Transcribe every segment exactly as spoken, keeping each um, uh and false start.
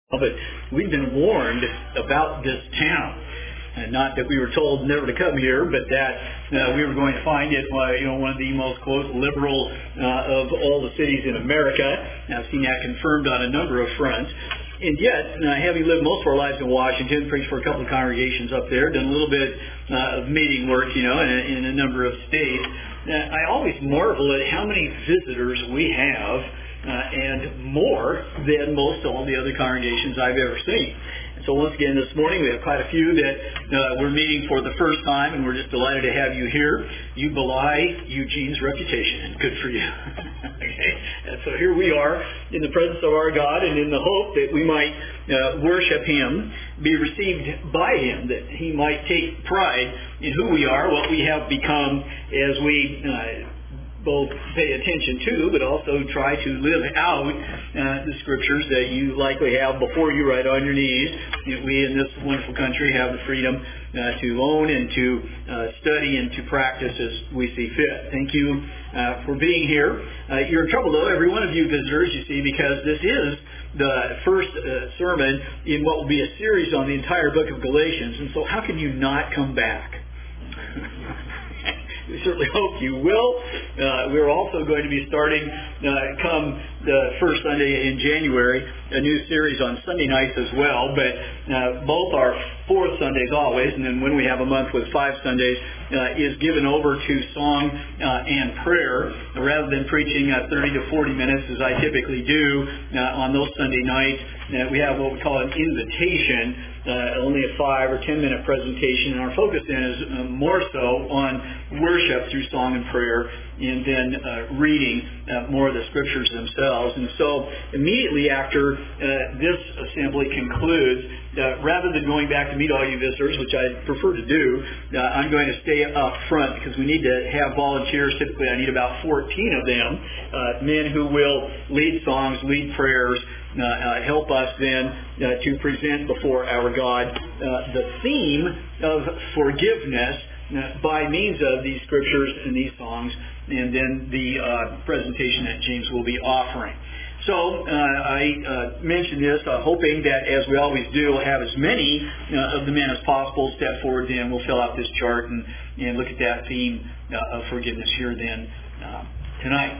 But we've been warned about this town. And not that we were told never to come here, but that uh, we were going to find it, uh, you know, one of the most, quote, liberal uh, of all the cities in America. I've seen that confirmed on a number of fronts. And yet, uh, having lived most of our lives in Washington, preached for a couple of congregations up there, done a little bit uh, of meeting work, you know, in a, in a number of states, uh, I always marvel at how many visitors we have, uh, and more than most all the other congregations I've ever seen. So once again this morning we have quite a few that uh, we're meeting for the first time, and we're just delighted to have you here. You belie Eugene's reputation, and good for you. Okay. And so here we are in the presence of our God, and in the hope that we might uh, worship Him, be received by Him, that He might take pride in who we are, what we have become as we uh, both pay attention to, but also try to live out uh, the scriptures that you likely have before you right on your knees. You know, we in this wonderful country have the freedom uh, to own and to uh, study and to practice as we see fit. Thank you uh, for being here. Uh, you're in trouble, though, every one of you visitors, you see, because this is the first uh, sermon in what will be a series on the entire book of Galatians. And so how can you not come back? We certainly hope you will. Uh, we're also going to be starting, uh, come the first Sunday in January, a new series on Sunday nights as well. But uh, both are fourth Sundays always, and then when we have a month with five Sundays, uh, is given over to song uh, and prayer, rather than preaching uh, thirty to forty minutes as I typically do uh, on those Sunday nights. Uh, we have what we call an invitation, uh, only a five or ten minute presentation, and our focus then is uh, more so on worship through song and prayer, and then uh, reading uh, more of the scriptures themselves. And so immediately after uh, this assembly concludes, uh, rather than going back to meet all you visitors, which I prefer to do, uh, I'm going to stay up front because we need to have volunteers. Typically I need about fourteen of them, uh, men who will lead songs, lead prayers, Uh, uh, help us then uh, to present before our God uh, the theme of forgiveness uh, by means of these scriptures and these songs, and then the uh, presentation that James will be offering. So uh, I uh, mentioned this, uh, hoping that, as we always do, we'll have as many uh, of the men as possible step forward. Then we'll fill out this chart and, and look at that theme uh, of forgiveness here then uh, tonight.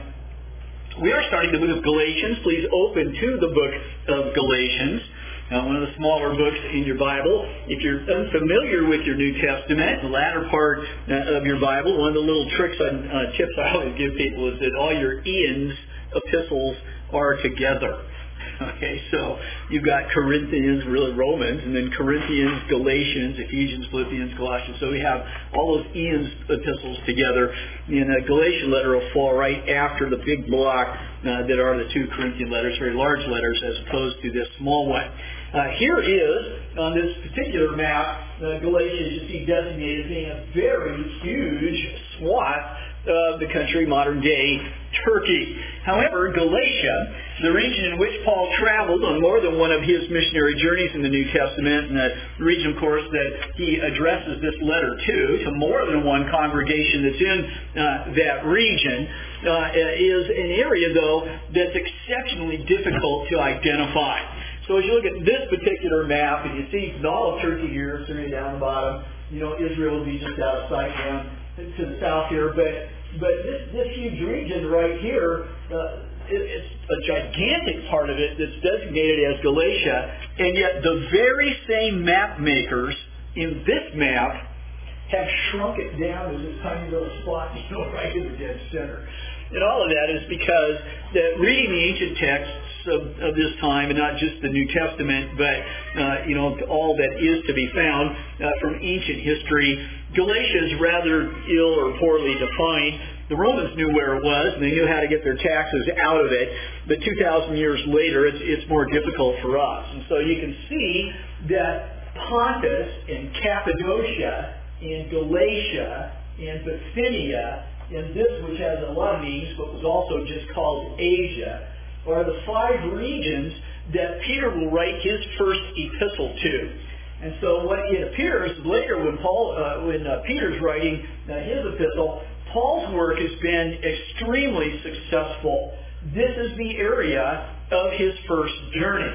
We are starting the book of Galatians. Please open to the book of Galatians, uh, one of the smaller books in your Bible. If you're unfamiliar with your New Testament, the latter part uh, of your Bible, one of the little tricks and uh, tips I always give people is that all your Ian's epistles are together. Okay, so you've got Corinthians, really Romans, and then Corinthians, Galatians, Ephesians, Philippians, Colossians. So we have all those Ian's epistles together. And the Galatian letter will fall right after the big block uh, that are the two Corinthian letters, very large letters, as opposed to this small one. Uh, here is, on this particular map, uh, Galatians, you see designated as being a very huge swath of the country, modern-day Turkey. However, Galatia, the region in which Paul traveled on more than one of his missionary journeys in the New Testament, and the region, of course, that he addresses this letter to, to more than one congregation that's in uh, that region, uh, is an area, though, that's exceptionally difficult to identify. So as you look at this particular map, and you see all of Turkey here, Syria down the bottom, you know, Israel will be just out of sight down to the south here, but but this, this huge region right here, uh, it, it's a gigantic part of it that's designated as Galatia, and yet the very same map makers in this map have shrunk it down to this tiny little spot, you know, right in the dead center. And all of that is because that reading the ancient texts of, of this time, and not just the New Testament, but uh, you know, all that is to be found uh, from ancient history, Galatia is rather ill or poorly defined. The Romans knew where it was, and they knew how to get their taxes out of it. But two thousand years later, it's, it's more difficult for us. And so you can see that Pontus and Cappadocia and Galatia and Bithynia, and this, which has a lot of names, but was also just called Asia, are the five regions that Peter will write his first epistle to. And so what it appears later when Paul, uh, when uh, Peter's writing uh, his epistle, Paul's work has been extremely successful. This is the area of his first journey.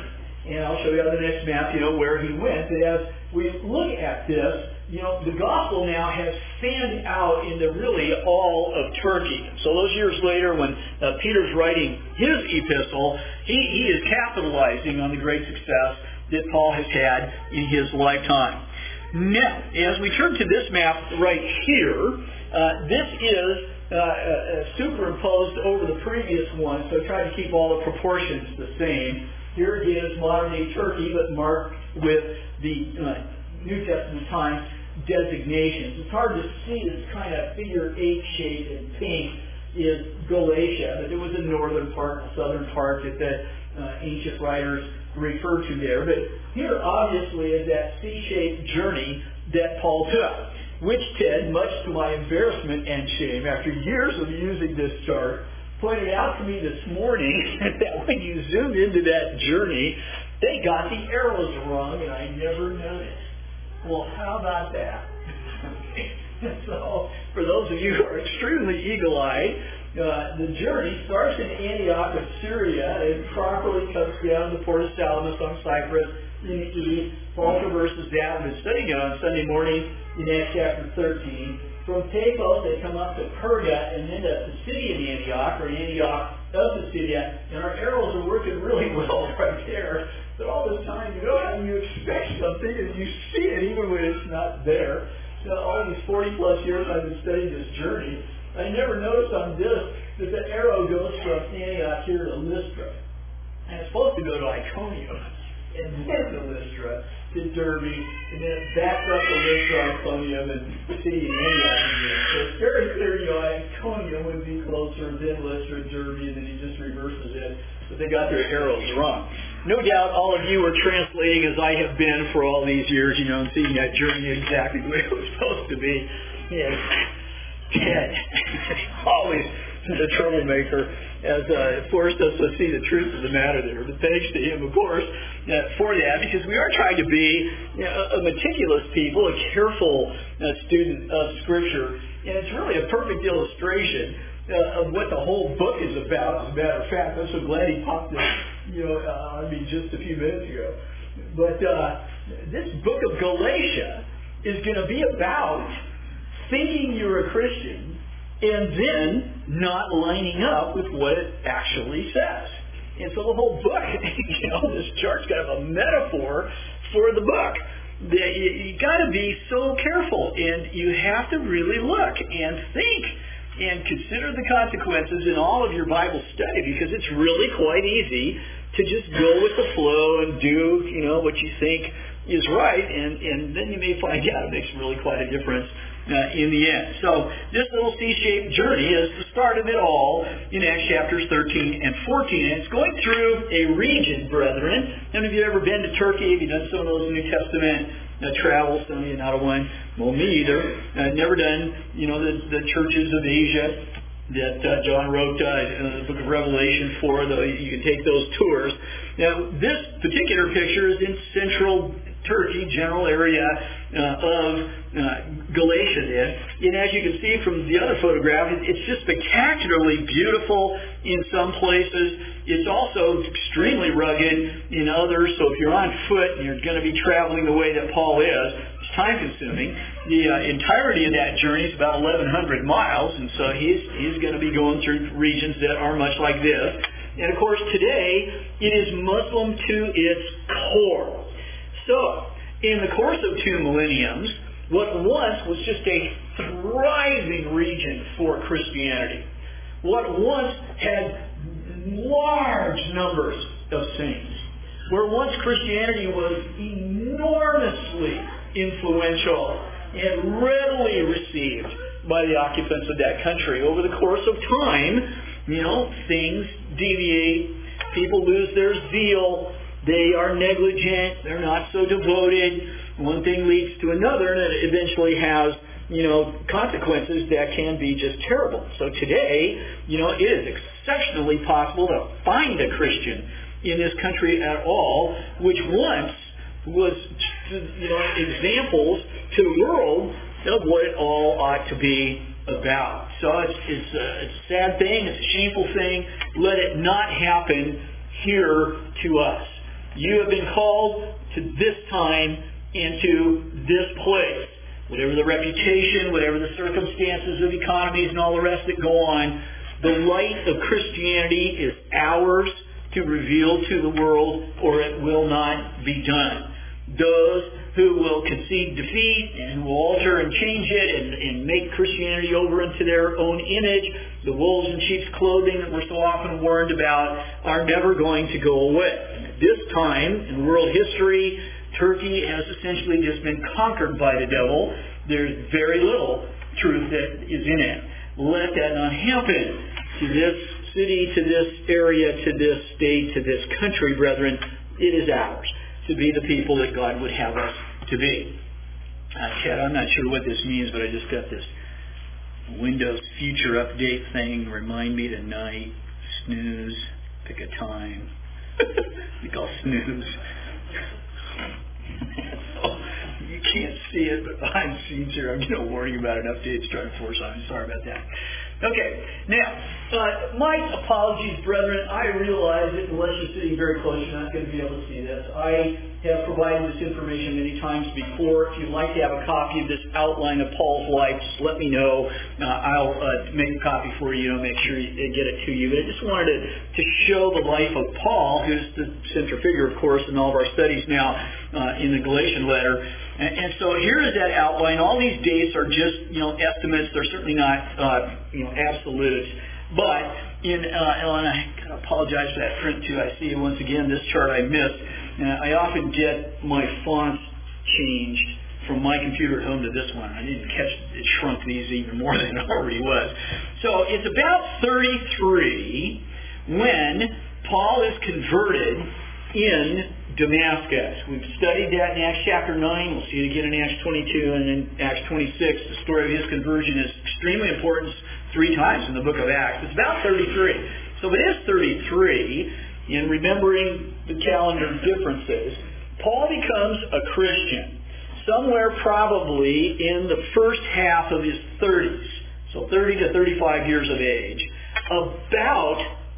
And I'll show you on the next map, you know, where he went. But as we look at this, you know, the gospel now has fanned out into really all of Turkey. So those years later, when uh, Peter's writing his epistle, he, he is capitalizing on the great success that Paul has had in his lifetime. Now, as we turn to this map right here, uh, this is uh, uh, superimposed over the previous one, so try to keep all the proportions the same. Here is modern-day Turkey, but marked with the uh, New Testament times designations. It's hard to see this kind of figure eight shape in pink is Galatia, but it was the northern part, the southern part that the uh, ancient writers refer to there. But here, obviously, is that C-shaped journey that Paul took, which Ted, much to my embarrassment and shame, after years of using this chart, pointed out to me this morning that when you zoom into that journey, they got the arrows wrong, and I never noticed. Well, how about that? So, for those of you who are extremely eagle-eyed, uh, the journey starts in Antioch of Syria and properly comes down to Port of Salamis on Cyprus in the east. Paul traverses that. We've been studying it on Sunday morning in Acts chapter thirteen. From Paphos, they come up to Perga and then to Pisidian Antioch, or Antioch of Pisidia, and our arrows are working really well right there. But all this time, you know how you expect something and you see it even when it's not there. So all these forty plus years I've been studying this journey, I never noticed on this that the arrow goes from Antioch here to Lystra. And it's supposed to go to Iconium, and then to Lystra, to Derbe, and then it backs up to Lystra, Iconium, and Pisidian Antioch. So it's very clear, you know, Iconium would be closer, then Lystra, Derbe, and then he just reverses it. But they got their arrows wrong. No doubt all of you are translating as I have been for all these years, you know, and seeing that journey exactly the way it was supposed to be. Yes. Ted, always the troublemaker, has uh, forced us to see the truth of the matter there. But thanks to him, of course, uh, for that, because we are trying to be you know, a meticulous people, a careful uh, student of Scripture. And it's really a perfect illustration uh, of what the whole book is about, as a matter of fact. I'm so glad he popped this, you know, uh, I mean, just a few minutes ago. But uh, this book of Galatia is going to be about thinking you're a Christian and then not lining up with what it actually says. And so the whole book, you know, this chart's kind of a metaphor for the book. That you, you got to be so careful, and you have to really look and think and consider the consequences in all of your Bible study, because it's really quite easy to just go with the flow and do, you know, what you think is right, and, and then you may find out it makes really quite a difference Uh, in the end. So this little C-shaped journey is the start of it all in Acts chapters thirteen and fourteen. And it's going through a region, brethren. None of you have ever been to Turkey? Have you done some of those New Testament uh, travels? Some of you not a one. Well, me either. I've never done, you know, the, the churches of Asia that uh, John wrote uh, in the book of Revelation for, though you can take those tours. Now, this particular picture is in central Turkey, general area uh, of uh, Galatia then. And as you can see from the other photograph, it's just spectacularly beautiful in some places. It's also extremely rugged in others. So if you're on foot and you're going to be traveling the way that Paul is, it's time consuming. The uh, entirety of that journey is about eleven hundred miles, and so he's, he's going to be going through regions that are much like this. And of course today, it is Muslim to its core. So, in the course of two millenniums, what once was just a thriving region for Christianity, what once had large numbers of saints, where once Christianity was enormously influential and readily received by the occupants of that country, over the course of time, you know, things deviate, people lose their zeal, they are negligent, they're not so devoted, one thing leads to another, and it eventually has, you know, consequences that can be just terrible. So today, you know, it is exceptionally possible to find a Christian in this country at all, which once was, you know, examples to the world of what it all ought to be about. So it's, it's, a, it's a sad thing, it's a shameful thing. Let it not happen here to us. You have been called to this time into this place. Whatever the reputation, whatever the circumstances of economies and all the rest that go on, the light of Christianity is ours to reveal to the world, or it will not be done. Those who will concede defeat and will alter and change it and, and make Christianity over into their own image, the wolves in sheep's clothing that we're so often warned about, are never going to go away. And at this time in world history, Turkey has essentially just been conquered by the devil. There's very little truth that is in it. Let that not happen to this city, to this area, to this state, to this country, brethren. It is ours to be the people that God would have us to be. Uh, Chad, I'm not sure what this means, but I just got this Windows future update thing. Remind me tonight. Snooze. Pick a time. We call snooze. You can't see it, but behind the scenes here, I'm getting a warning about an update trying to force on me. Sorry about that. Okay, now, uh, my apologies, brethren. I realize that unless you're sitting very close, you're not going to be able to see this. I have provided this information many times before. If you'd like to have a copy of this outline of Paul's life, just let me know. Uh, I'll uh, make a copy for you and make sure you get it to you. But I just wanted to, to show the life of Paul, who's the central figure, of course, in all of our studies now uh, in the Galatian letter. And, and so here is that outline. All these dates are just, you know, estimates. They're certainly not, uh, you know, absolutes. But in, uh, and I gotta apologize for that print too. I see once again this chart I missed. Uh, I often get my fonts changed from my computer at home to this one. I didn't catch it shrunk these even more than it already was. So it's about thirty-three when Paul is converted in Damascus. We've studied that in Acts chapter nine. We'll see it again in Acts twenty-two and in Acts twenty-six. The story of his conversion is extremely important three times in the book of Acts. It's about thirty-three. So it is thirty-three. In remembering the calendar differences, Paul becomes a Christian somewhere probably in the first half of his thirties. So thirty to thirty-five years of age. About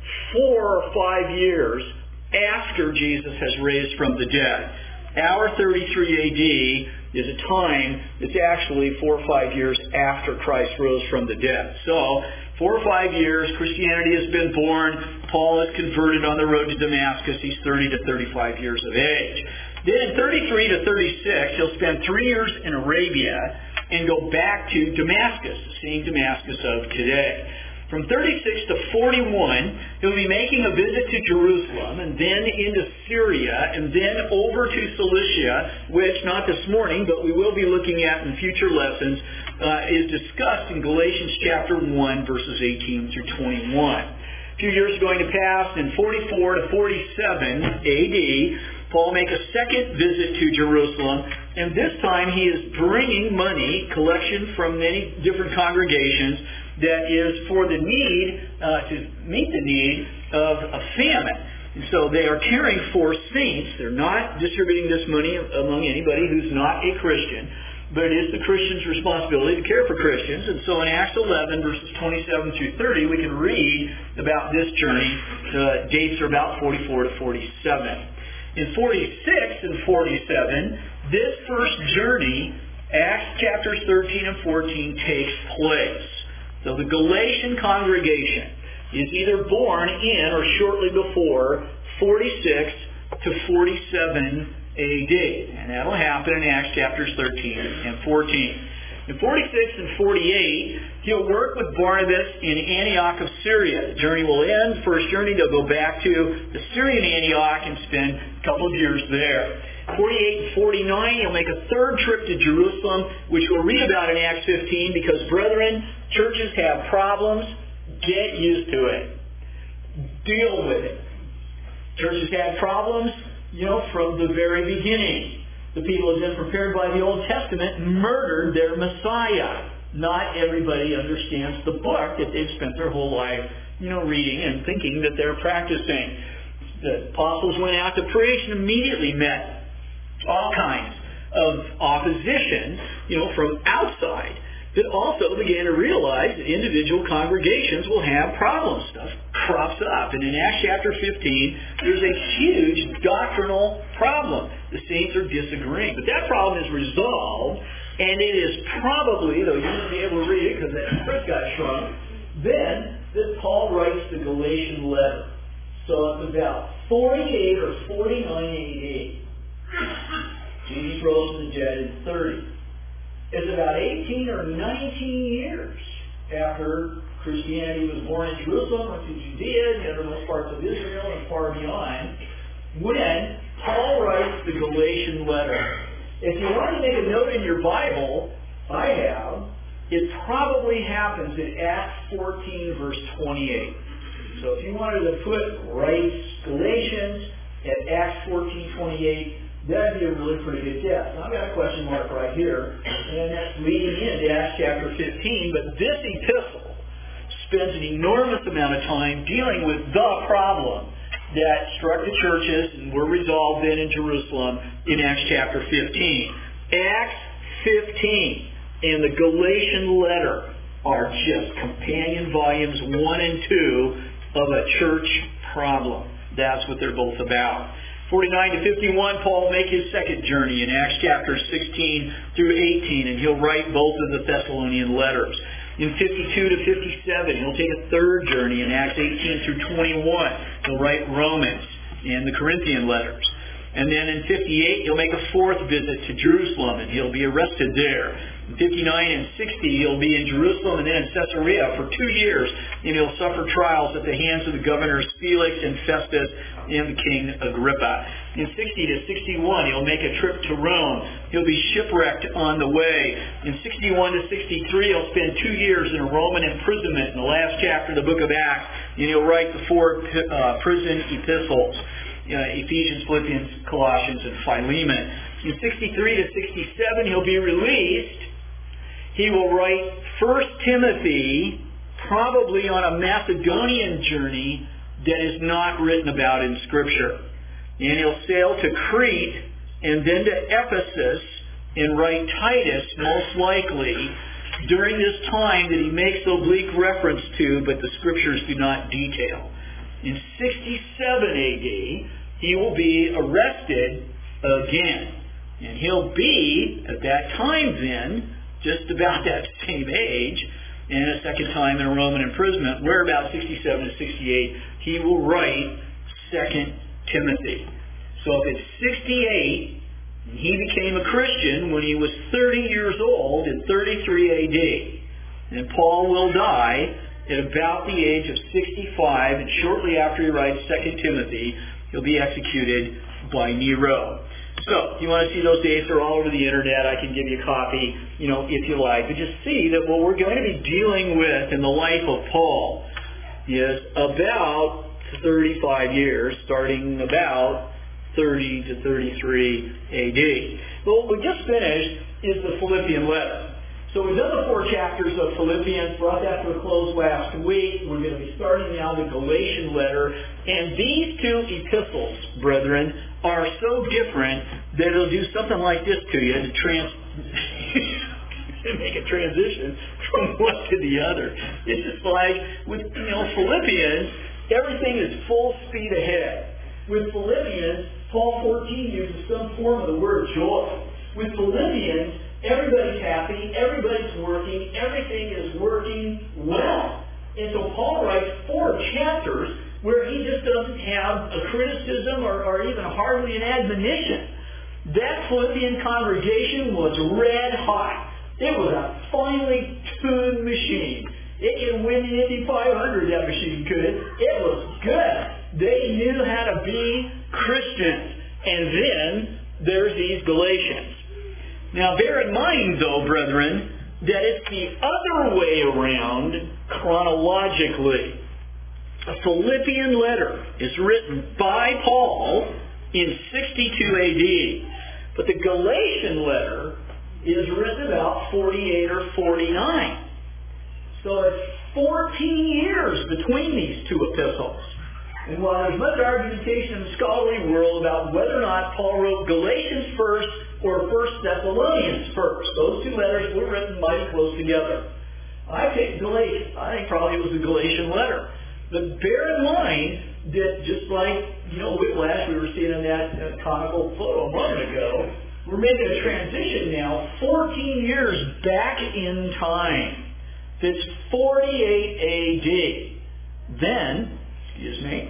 four or five years after Jesus has raised from the dead. Our thirty-three A D is a time that's actually four or five years after Christ rose from the dead. So, four or five years, Christianity has been born. Paul is converted on the road to Damascus. He's thirty to thirty-five years of age. Then in thirty-three to thirty-six, he'll spend three years in Arabia and go back to Damascus, the same Damascus of today. From thirty-six to forty-one, he'll be making a visit to Jerusalem and then into Syria and then over to Cilicia, which not this morning, but we will be looking at in future lessons, uh, is discussed in Galatians chapter one, verses eighteen through twenty-one. A few years are going to pass. In forty-four to forty-seven A D, Paul makes a second visit to Jerusalem, and this time he is bringing money, collection from many different congregations, that is for the need, uh, to meet the need of a famine. And so they are caring for saints. They're not distributing this money among anybody who's not a Christian, but it is the Christian's responsibility to care for Christians. And so in Acts eleven, verses twenty-seven through thirty, we can read about this journey. The dates are about forty-four to forty-seven. In forty-six and forty-seven, this first journey, Acts chapters thirteen and fourteen, takes place. So the Galatian congregation is either born in or shortly before forty-six to forty-seven A D. And that'll happen in Acts chapters thirteen and fourteen. In forty-six and forty-eight, he'll work with Barnabas in Antioch of Syria. The journey will end. First journey, they'll go back to the Syrian Antioch and spend a couple of years there. forty-eight and forty-nine, he'll make a third trip to Jerusalem, which we'll read about in Acts fifteen, because, brethren, churches have problems. Get used to it. Deal with it. Churches had problems, you know, from the very beginning. The people who had been prepared by the Old Testament murdered their Messiah. Not everybody understands the book that they've spent their whole life, you know, reading and thinking that they're practicing. The apostles went out to preach and immediately met all kinds of opposition, you know, from outside, that also began to realize that individual congregations will have problem stuff. crops up. And in Acts chapter fifteen, there's a huge doctrinal problem. The saints are disagreeing. But that problem is resolved, and it is probably, though you won't be able to read it because that script got shrunk, then that Paul writes the Galatian letter. So it's about forty-eight or forty-nine A D. Jesus rose from the dead in thirty. It's about eighteen or nineteen years after Christianity was born in Jerusalem, went to Judea, the uttermost parts of Israel, and far beyond, when Paul writes the Galatian letter. If you want to make a note in your Bible, I have, it probably happens in Acts fourteen, verse twenty-eight. So if you wanted to put writes Galatians at Acts fourteen twenty-eight, that'd be a really pretty good guess. Now I've got a question mark right here, and that's leading into Acts chapter fifteen, but this epistle spends an enormous amount of time dealing with the problem that struck the churches and were resolved then in Jerusalem in Acts chapter fifteen. Acts fifteen and the Galatian letter are just companion volumes one and two of a church problem. That's what they're both about. forty-nine to fifty-one, Paul will make his second journey in Acts chapter sixteen through eighteen, and he'll write both of the Thessalonian letters. In fifty-two to fifty-seven, he'll take a third journey in Acts eighteen through twenty-one. He'll write Romans and the Corinthian letters. And then in fifty-eight, he'll make a fourth visit to Jerusalem, and he'll be arrested there. In fifty-nine and sixty, he'll be in Jerusalem and then in Caesarea for two years, and he'll suffer trials at the hands of the governors Felix and Festus and the king Agrippa. In sixty to sixty-one, he'll make a trip to Rome. He'll be shipwrecked on the way. In sixty-one to sixty-three, he'll spend two years in a Roman imprisonment in the last chapter of the book of Acts, and he'll write the four uh, prison epistles. Uh, Ephesians, Philippians, Colossians, and Philemon. In sixty-three to sixty-seven, he'll be released. He will write First Timothy, probably on a Macedonian journey that is not written about in Scripture. And he'll sail to Crete and then to Ephesus and write Titus, most likely, during this time that he makes oblique reference to, but the Scriptures do not detail. In sixty-seven A D, he will be arrested again. And he'll be, at that time then, just about that same age, and a second time in a Roman imprisonment, where about sixty-seven to sixty-eight, he will write Second Timothy. So if it's sixty-eight, he became a Christian when he was thirty years old in thirty-three A D. And Paul will die at about the age of sixty-five, and shortly after he writes Second Timothy, he'll be executed by Nero. So, if you want to see those dates, they're all over the internet. I can give you a copy, you know, if you like. But just see that what we're going to be dealing with in the life of Paul is about thirty-five years, starting about thirty to thirty-three A D. But what we just finished is the Philippian letter. So we've done the four chapters of Philippians, brought that to a close last week. We're going to be starting now the Galatian letter. And these two epistles, brethren, are so different that it'll do something like this to you to trans to make a transition from one to the other. It's just like with, you know, Philippians, everything is full speed ahead. With Philippians, Paul fourteen uses some form of the word joy. With Philippians, everybody's happy, everybody's working, everything is working well. And so Paul writes four chapters where he just doesn't have a criticism or, or even hardly an admonition. That Philippian congregation was red hot. It was a finely tuned machine. It could win the Indy five hundred, that machine could. It was good. They knew how to be Christians. And then there's these Galatians. Now, bear in mind, though, brethren, that it's the other way around chronologically. A Philippian letter is written by Paul in sixty-two A D, but the Galatian letter is written about forty-eight or forty-nine. So it's fourteen years between these two epistles. And while there's much argumentation in the scholarly world about whether or not Paul wrote Galatians first or First Thessalonians first, those two letters were written mighty close together. I picked Galatians. I think probably it was the Galatian letter. But bear in mind that just like, you know, whiplash we were seeing in that uh, conical photo a moment ago, we're making a transition now fourteen years back in time. It's forty-eight A D. Then, excuse me,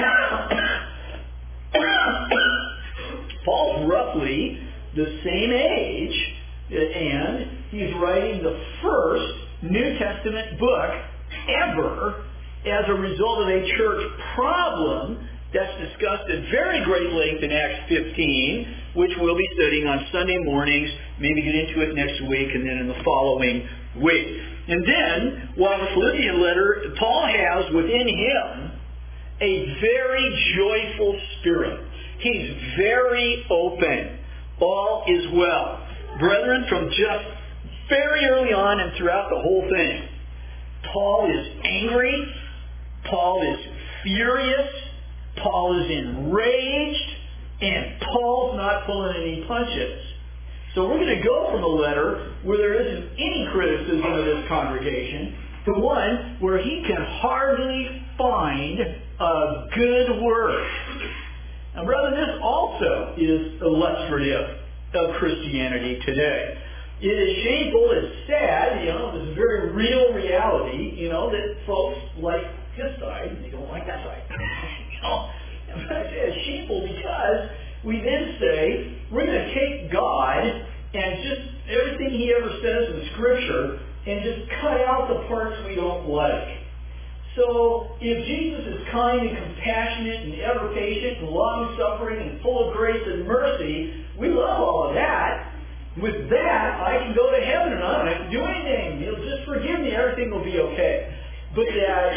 Paul's roughly the same age, and he's writing the first New Testament book ever as a result of a church problem that's discussed at very great length in Acts fifteen, which we'll be studying on Sunday mornings, maybe get into it next week, and then in the following week. And then, while the Philippian letter, Paul has within him a very joyful spirit. He's very open. All is well. Brethren, from just very early on and throughout the whole thing, Paul is angry. Paul is furious. Paul is enraged. And Paul's not pulling any punches. So we're going to go from a letter where there isn't any criticism of this congregation to one where he can hardly find a good word. Now, brother, this also is illustrative of Christianity today. It is shameful, it's sad, you know, it's a very real reality, you know, that folks like this side, they don't like that side. you know, it's shameful because we then say, we're going to take God and just everything he ever says in Scripture and just cut out the parts we don't like. So, if Jesus is kind and compassionate and ever patient and long-suffering and full of grace and mercy, we love all of that. With that, I can go to heaven and I don't have to do anything. He'll just forgive me. Everything will be okay. But that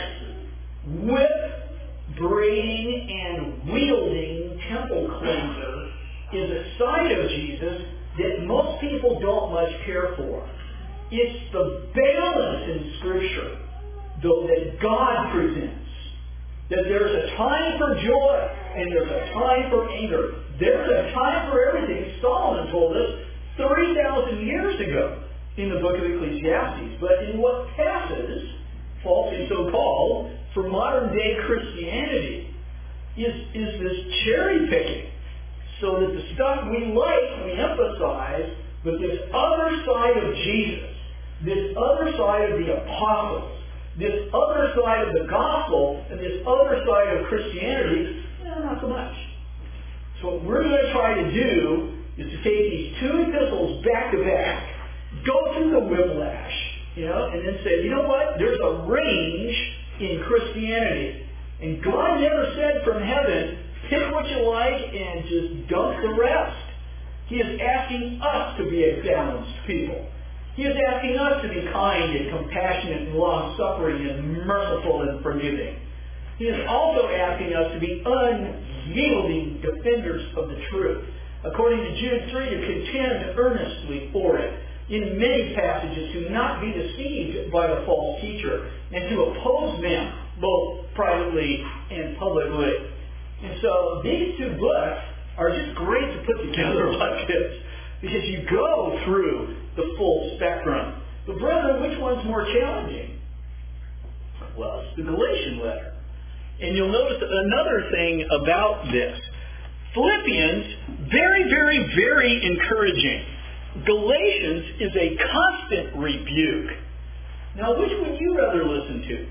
whip, braiding, and wielding temple cleanser is a side of Jesus that most people don't much care for. It's the balance in Scripture, though, that God presents. That there's a time for joy and there's a time for anger. There's a time for everything. Solomon told us three thousand years ago in the book of Ecclesiastes. But in what passes, falsely so called, for modern day Christianity is, is this cherry picking. So that the stuff we like, we emphasize, but this other side of Jesus, this other side of the apostles, this other side of the gospel, and this other side of Christianity, eh, not so much. So what we're going to try to do is to take these two epistles back to back, go through the whiplash, you know, and then say, you know what? There's a range in Christianity. And God never said from heaven, pick what you like and just dump the rest. He is asking us to be a balanced people. He is asking us to be kind and compassionate and long-suffering and merciful and forgiving. He is also asking us to be unyielding defenders of the truth. According to Jude three, to contend earnestly for it. In many passages, to not be deceived by the false teacher and to oppose them both privately and publicly. And so these two books are just great to put together like this, because you go through the full spectrum. But brethren, which one's more challenging? Well, it's the Galatian letter. And you'll notice another thing about this. Philippians, very, very, very encouraging. Galatians is a constant rebuke. Now, which would you rather listen to?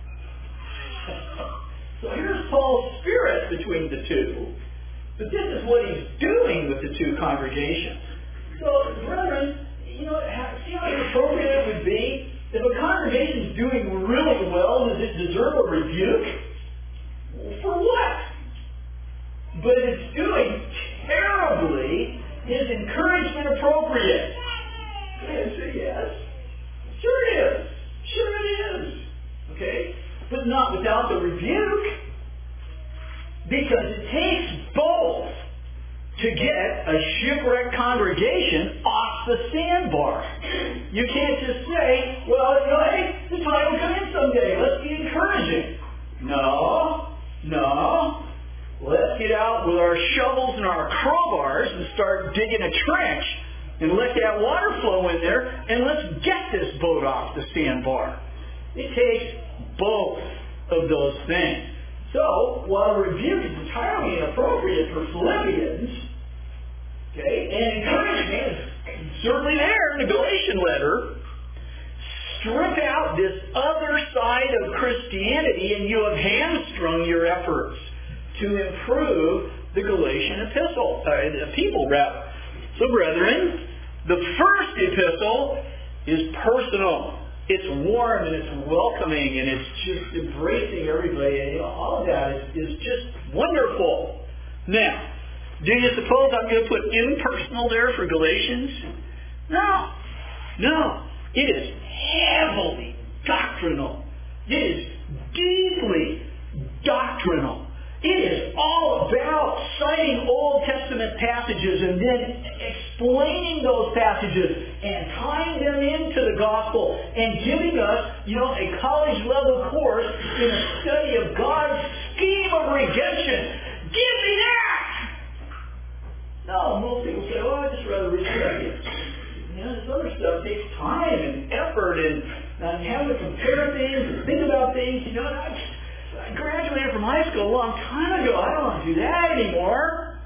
So here's Paul's spirit between the two. But this is what he's doing with the two congregations. So, brethren, you know, see how inappropriate it would be? If a congregation is doing really well, does it deserve a rebuke? Well, for what? But if it's doing terribly, is encouragement appropriate? Yes, yes. Sure it is. Sure it is. Okay? But not without the rebuke. Because it takes both to get a shipwrecked congregation off the sandbar. You can't just say, well, you know, hey, the tide will come in someday. Let's be encouraging. No. No. Let's get out with our shovels and our crowbars and start digging a trench and let that water flow in there and let's get this boat off the sandbar. It takes both. of those things. So, while a rebuke is entirely inappropriate for Philippians, okay, and encouragement is certainly there in the Galatian letter, strip out this other side of Christianity and you have hamstrung your efforts to improve the Galatian epistle, uh, the people rather. So, brethren, the first epistle is personal. It's warm and it's welcoming and it's just embracing everybody. And, you know, all of that is, is just wonderful. Now, do you suppose I'm going to put impersonal there for Galatians? No. No. It is heavily doctrinal. It is deeply doctrinal. It is all about citing Old Testament passages and then explaining those passages and tying them into the gospel and giving us, you know, a college-level course in a study of God's scheme of redemption. Give me that! No, most people say, oh, I'd just rather read Philippians. You know, this other stuff takes time and effort and, and having to compare things and think about things. You know, I, just, I graduated from high school a long time ago. I don't want to do that anymore.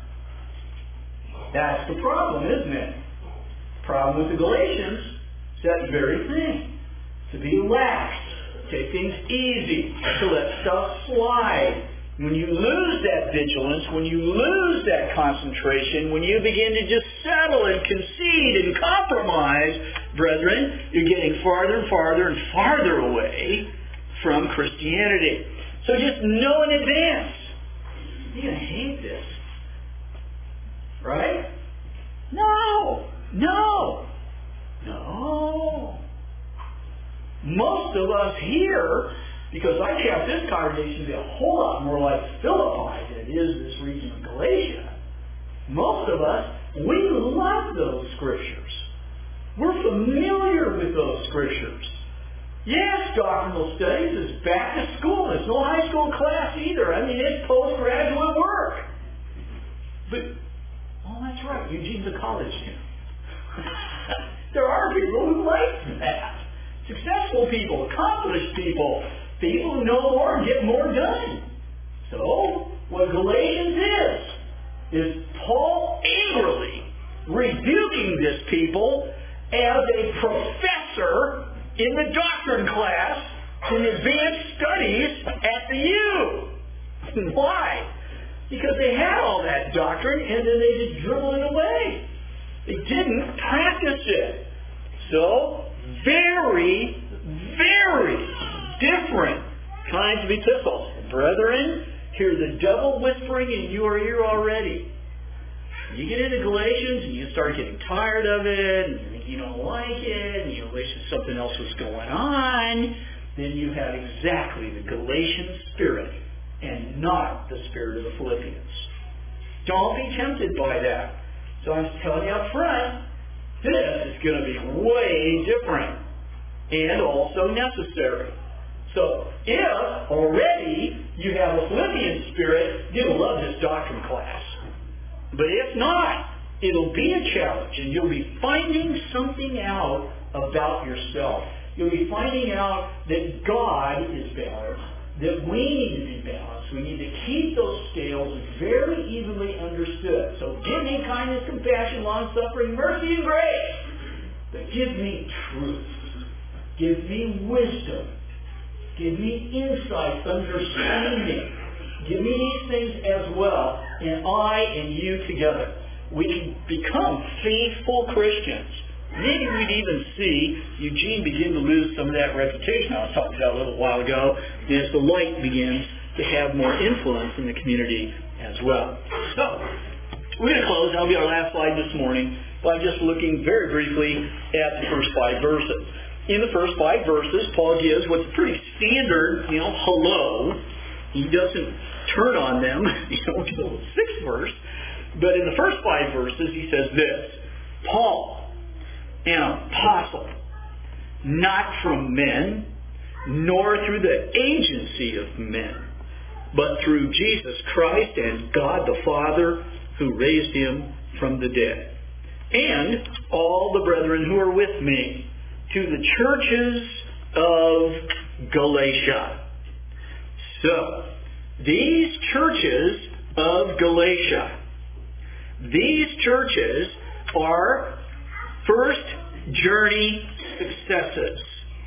That's the problem, isn't it? The problem with the Galatians is that very thing. To be lax, take things easy, to let stuff slide. When you lose that vigilance, when you lose that concentration, when you begin to just settle and concede and compromise, brethren, you're getting farther and farther and farther away from Christianity. So just know in advance, you're going to hate this. Right? No! No! No! Most of us here, because I count this congregation to be a whole lot more like Philippi than it is this region of Galatia, most of us, we love those scriptures. We're familiar with those scriptures. Yes, doctrinal studies is back to school. It's no high school class either. I mean, it's postgraduate work. But, oh, that's right, Eugene's a college student. There are people who like that. Successful people, accomplished people, people who know more and get more done. So, what Galatians is, is Paul angrily rebuking this people as a professor in the doctrine class in advanced studies at the U. Why? Because they had all that doctrine and then they just dribbled it away. They didn't practice it. So, very, very different kinds of epistles. Brethren, hear the devil whispering in your ear already. You get into Galatians and you start getting tired of it and you think you don't like it and you wish something else was going on, then you have exactly the Galatian spirit and not the spirit of the Philippians. Don't be tempted by that. So I'm telling you up front, this is going to be way different and also necessary. So if already you have a Philippian spirit, you'll love this doctrine class. But if not, it'll be a challenge and you'll be finding something out about yourself. You'll be finding out that God is balanced, that we need to be balanced. We need to keep those scales very evenly understood. So give me kindness, compassion, long-suffering, mercy, and grace. But give me truth. Give me wisdom. Give me insight, understanding. Give me these things as well, and I and you together, we can become faithful Christians. Maybe we'd even see Eugene begin to lose some of that reputation I was talking about a little while ago, as the light begins to have more influence in the community as well. So, we're going to close. That'll be our last slide this morning by just looking very briefly at the first five verses. In the first five verses, Paul gives what's a pretty standard, you know, hello. He doesn't turn on them, you know, until the sixth verse. But in the first five verses, he says this: Paul, an apostle, not from men, nor through the agency of men, but through Jesus Christ and God the Father, who raised him from the dead. And all the brethren who are with me, to the churches of Galatia. So, these churches of Galatia, these churches are first journey successes,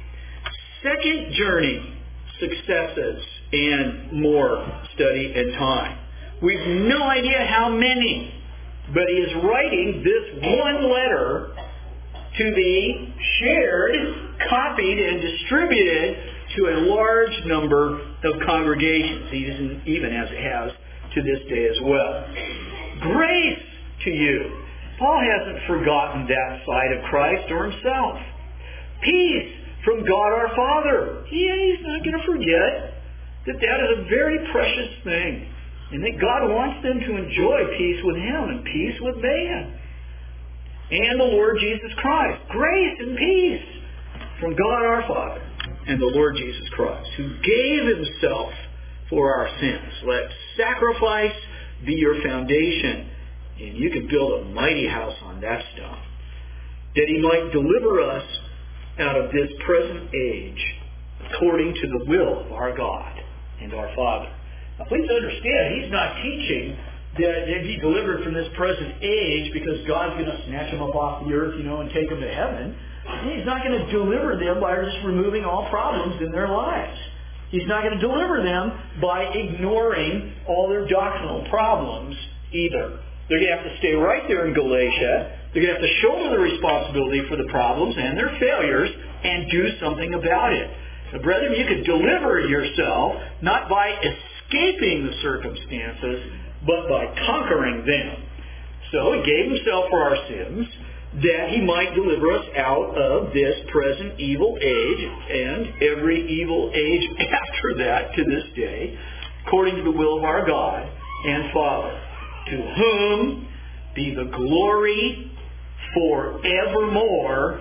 second journey successes, and more study and time. We've no idea how many, but he is writing this one letter to be shared, copied, and distributed to a large number of congregations, even, even as it has to this day as well. Grace to you. Paul hasn't forgotten that side of Christ or himself. Peace from God our Father. He, he's not going to forget that that is a very precious thing, and that God wants them to enjoy peace with Him and peace with man. And the Lord Jesus Christ. Grace and peace from God our Father and the Lord Jesus Christ, who gave Himself for our sins. Let sacrifice be your foundation, and you can build a mighty house on that stone, that He might deliver us out of this present age according to the will of our God and our Father. Now please understand, He's not teaching that they'd be delivered from this present age because God's going to snatch them up off the earth, you know, and take them to heaven. He's not going to deliver them by just removing all problems in their lives. He's not going to deliver them by ignoring all their doctrinal problems either. They're going to have to stay right there in Galatia. They're going to have to shoulder the responsibility for the problems and their failures and do something about it. So, brethren, you can deliver yourself not by escaping the circumstances, but by conquering them. So He gave Himself for our sins, that He might deliver us out of this present evil age and every evil age after that to this day, according to the will of our God and Father, to whom be the glory forevermore.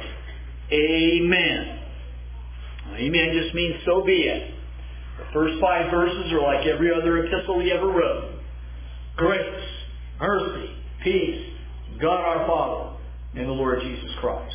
Amen. Amen just means so be it. The first five verses are like every other epistle He ever wrote. Grace, mercy, peace, God our Father, and the Lord Jesus Christ.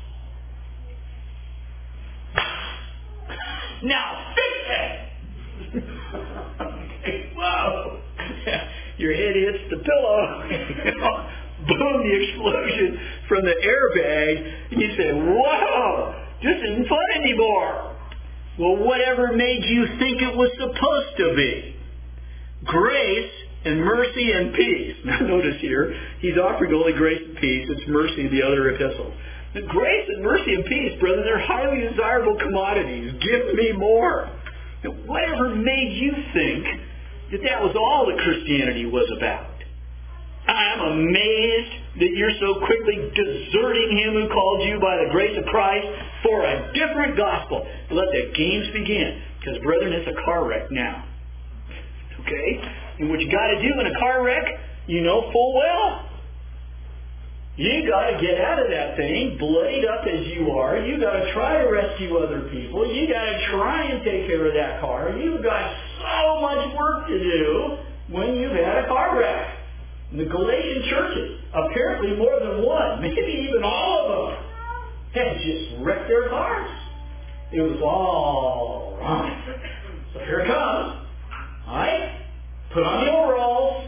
Now fix it! Okay, whoa! Your head hits the pillow. Boom, the explosion from the airbag. And you say, whoa, this isn't fun anymore. Well, whatever made you think it was supposed to be? Grace and mercy and peace. Now notice here, he's offering only grace and peace. It's mercy in the other epistles. The grace and mercy and peace, brother, they're highly desirable commodities. Give me more. Now, whatever made you think that that was all that Christianity was about? I'm amazed that you're so quickly deserting Him who called you by the grace of Christ for a different gospel. Let the games begin. Because, brethren, it's a car wreck now. Okay? And what you got to do in a car wreck, you know full well. You got to get out of that thing, bloodied up as you are. You got to try to rescue other people. You got to try and take care of that car. You've got so much work to do when you've had a car wreck. And the Galatian churches, apparently more than one, maybe even all of them, had just wrecked their cars. It was all wrong. So here it comes. All right? Put on the overalls.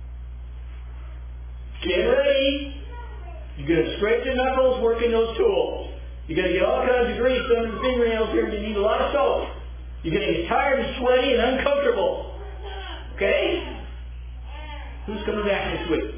Get ready. You're going to scrape your knuckles working those tools. You're going to get all kinds of grease under the fingernails here. You need a lot of soap. You're going to get tired and sweaty and uncomfortable. Okay? Who's coming back next week?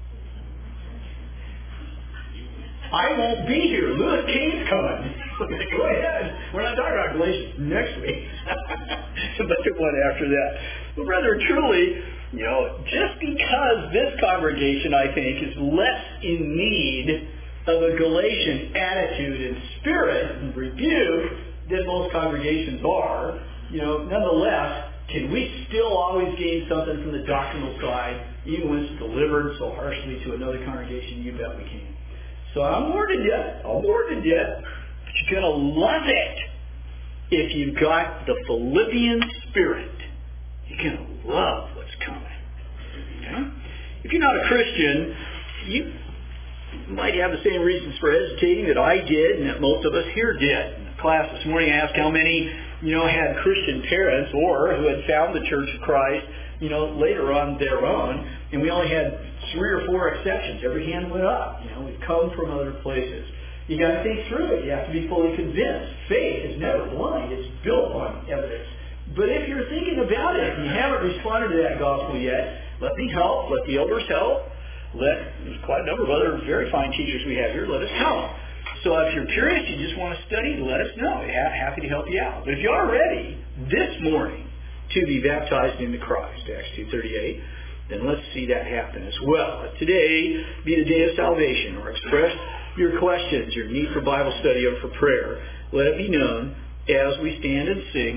I won't be here. Lewis King's coming. Go ahead. We're not talking about Galatians next week. But the one after that. Well, brother, truly, you know, just because this congregation, I think, is less in need of a Galatian attitude and spirit and rebuke than most congregations are, you know, nonetheless, can we still always gain something from the doctrinal side, even when it's delivered so harshly to another congregation? You bet we can. So I'm warning you. I'm warning you. But you're going to love it if you've got the Philippian spirit. You're going to love what's coming. Okay? If you're not a Christian, you might have the same reasons for hesitating that I did and that most of us here did. In the class this morning, I asked how many you know, had Christian parents or who had found the Church of Christ, you know, later on their own, and we only had three or four exceptions. Every hand went up. You know, we've come from other places. You got to think through it. You have to be fully convinced. Faith is never blind. It's built on evidence. But if you're thinking about it and you haven't responded to that gospel yet, let me help. Let the elders help. Let, there's quite a number of other very fine teachers we have here. Let us help. So if you're curious, you just want to study, let us know. We're happy to help you out. But if you are ready this morning to be baptized into Christ, Acts two thirty-eight, then let's see that happen as well. Let today be the day of salvation, or express your questions, your need for Bible study or for prayer. Let it be known as we stand and sing.